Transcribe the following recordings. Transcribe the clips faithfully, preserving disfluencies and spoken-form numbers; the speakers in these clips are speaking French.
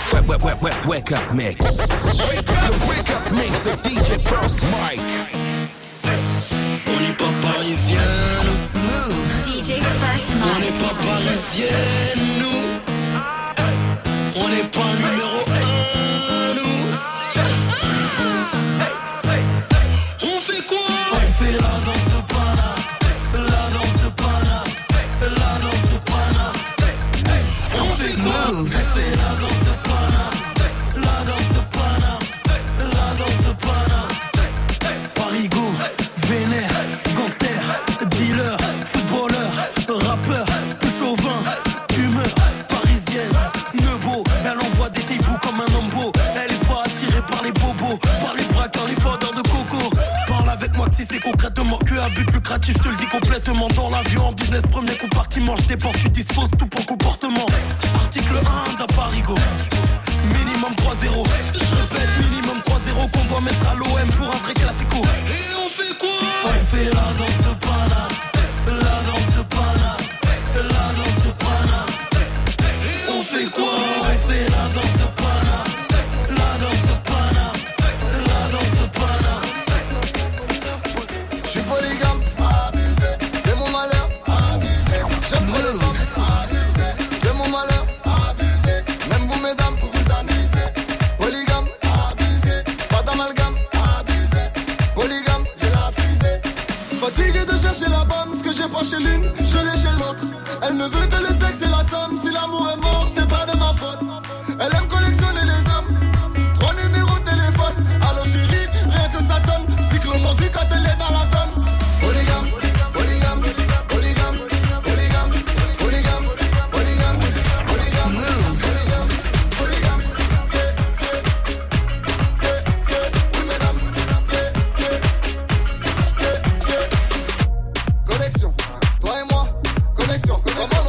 Wake, wake, wake, wake, wake up mix. Wake up, le wake up mix de D J First Mike. On n'est pas parisiens, nous. Move. D J First Mike. On n'est pas parisiens, nous. On n'est pas numéro un, nous. On fait quoi? On fait la danse de Pana, la danse de Pana, la danse de Pana. On fait quoi? Move. On fait la danse de Pana, la danse de Pana, la danse de Pana. Parigo, vénère, gangster, dealer, footballeur, rappeur, peu chauvin, humeur, parisienne, nebo. Elle envoie des tapeaux comme un hombo. Elle est pas attirée par les bobos, par les braqueurs, les vendeurs de coco. Parle avec moi que si c'est concrètement que à but lucratif, je te le dis complètement. Dans l'avion en business, premier compartiment, je dépense, tu disposes tout pour comportement. Article un d'un Parigo, minimum trois zéro. Je répète, minimum trois zéro qu'on doit mettre à l'O M pour un vrai classico. Et on fait quoi? On fait la danse de Pana, la danse de Pana, la danse de Pana. On fait quoi? On fait la danse de Pana, la danse de Pana, la danse de Pana. J'suis polygame, abusé, c'est mon malheur, abusé. J'aime trop les femmes, abusé, c'est mon malheur, abusé. Même vous mesdames, pour vous amuser. Polygame, abusé, pas d'amalgame, abusé. Polygame, j'ai la fusée. Fatigué de chercher la bombe, ce que j'ai pas chez l'une, je l'ai chez l'autre. Elle ne veut que le sexe et la somme, si l'amour est mort, c'est pas de ma faute. Elle aime collectionner les hommes, trois numéros de téléphone. Allô chérie, rien que ça sonne, cyclomophie quand elle est dans la zone. Polygame, polygame, polygame, polygame, polygame, polygame, polygame, Move. polygame, polygame. Oui mesdames. Connexion, toi et moi, connexion, connexion.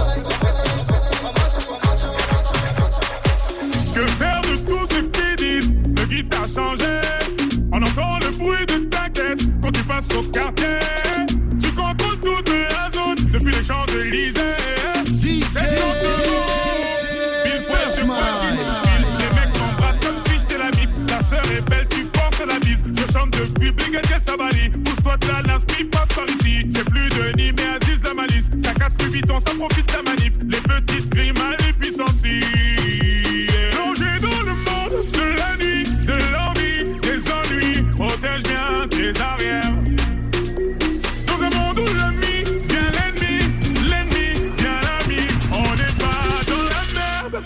Que faire de tous ceux qui disent le guide t'a changé? On entend le bruit de ta caisse quand tu passes au quartier. Tu contrôles toute la zone depuis les Champs-Élysées. sept cents chevaux, pile poil sur poil, les mecs m'embrassent comme si j'étais la bif. Ta sœur est belle, tu forces la bise. Je chante depuis Brigadier Sabali. Pousse-toi de la l'inspi, passe par ici. C'est plus Denis mais Aziz la malice. Ça casse plus vite, on s'en profite de la manif. Les petites grimes à les puissances. Plongé dans le monde de la nuit, de l'envie, des ennuis. Protège bien tes arrières. Dans un monde où l'ami vient l'ennemi, l'ennemi vient l'ami. On n'est pas dans la merde.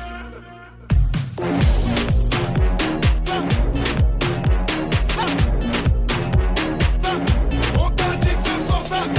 On t'a dit ce soir ça.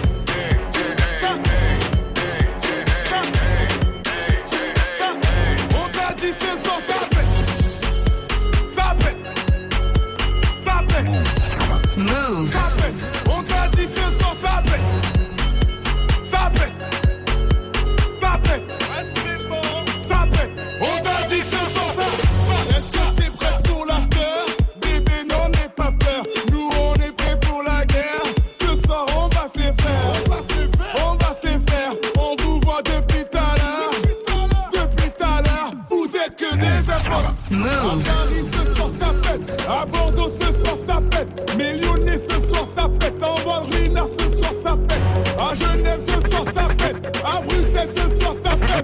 On t'a dit ce soir ça pète. Ça pète. Ça pète. Move. Ça pète. On t'a dit ce soir ça pète. Ça pète. Ça pète. Ça pète. On t'a dit ce soir ça. Est-ce que t'es prêt pour l'after? Bébé, n'en aie pas peur. Nous on est prêt pour la guerre. Ce soir on va se les faire. On va se les faire. On vous voit depuis tout à l'heure. Depuis tout à l'heure. Vous êtes que des impostes. À Move. Paris ce soir ça pète. À Bordeaux ce soir ça pète. Millionnaire ce soir ça pète. En Val-Ruina ce soir ça pète. À Genève ce soir ça pète. À Bruxelles ce soir ça pète.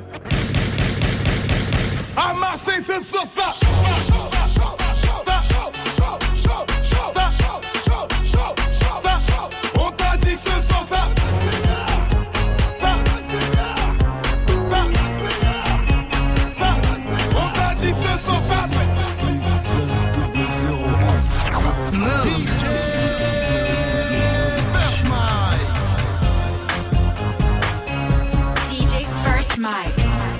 À Marseille ce soir ça. Ça. Ça. On t'a dit ce soir ça. Ça. Ça. Ça. On t'a dit ce soir ça. Move. D J First Mike.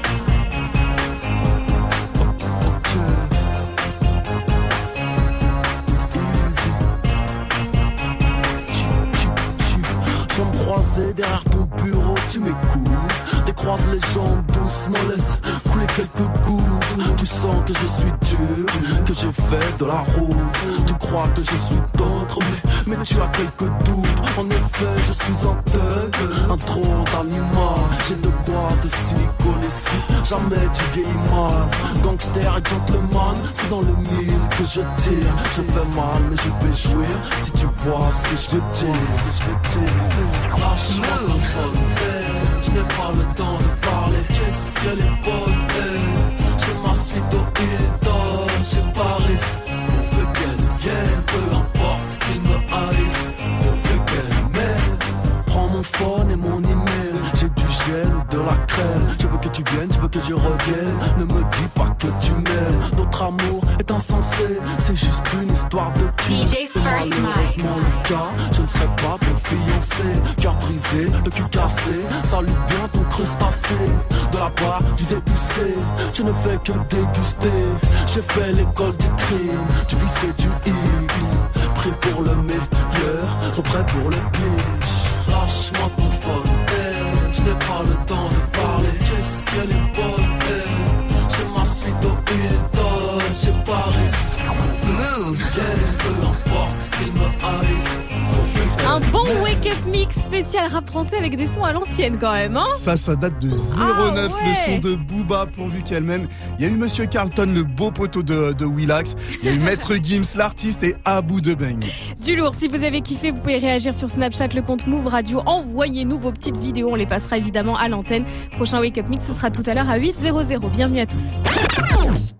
Je vais me croiser derrière ton bureau, tu m'écoutes. Décroise les jambes doucement, laisse couler quelques gouttes. Tu sens que je suis dur, que j'ai fait de la route. Tu crois que je suis d'autres, mais, mais tu as quelques doutes. En effet, je suis un thug, un trop d'animal. J'ai de quoi te siliconer si jamais tu vieillis mal. Gangster Fier et gentleman, c'est dans le mille que je tire. Je fais mal mais je vais jouir. Si tu vois ce que je veux dire, ce que je veux dire. Lâche-moi ton phone, eh. Je n'ai pas le temps de parler. Qu'est-ce qu'elle est bonne, eh. Je m'assis au Hilton, j'ai Paris. Pourvu qu'elle vienne, peu importe qu'il me haïsse. Pourvu qu'elle m'aime. Prends mon phone et mon email. J'ai du gel ou de la crème. Je veux que tu viennes, je veux que je revienne. Ne me dis pas que tu m'aimes. Notre amour est insensé. C'est juste une histoire de cul. D J First Mike. Malheureusement Lucas, je ne serai pas ton fiancé. Cœur brisé, le cul cassé. Salut bien ton crustacé. De la part du dépoussé, je ne fais que déguster. J'ai fait l'école du crime, du vice et du X. Pris pour le meilleur, sont prêts pour le pitch. Lâche-moi ton phone, eh. Je n'ai pas le temps de parler. Qu'est-ce qu'elle est bonne, eh. Je m'assis au Hilton, j'ai Paris. Move. Peu importe qu'il me haïsse. Un bon wake-up mix spécial rap français avec des sons à l'ancienne quand même, hein. Ça, ça date de zéro neuf, Ah ouais. le son de Booba pourvu qu'elle-même. Il y a eu Monsieur Carlton, le beau poteau de, de Willax. Il y a eu Maître Gims, l'artiste, et Abou de Beng. Du lourd, si vous avez kiffé, vous pouvez réagir sur Snapchat, le compte Move Radio. Envoyez-nous vos petites vidéos, on les passera évidemment à l'antenne. Prochain wake-up mix, ce sera tout à l'heure à huit heures. Bienvenue à tous.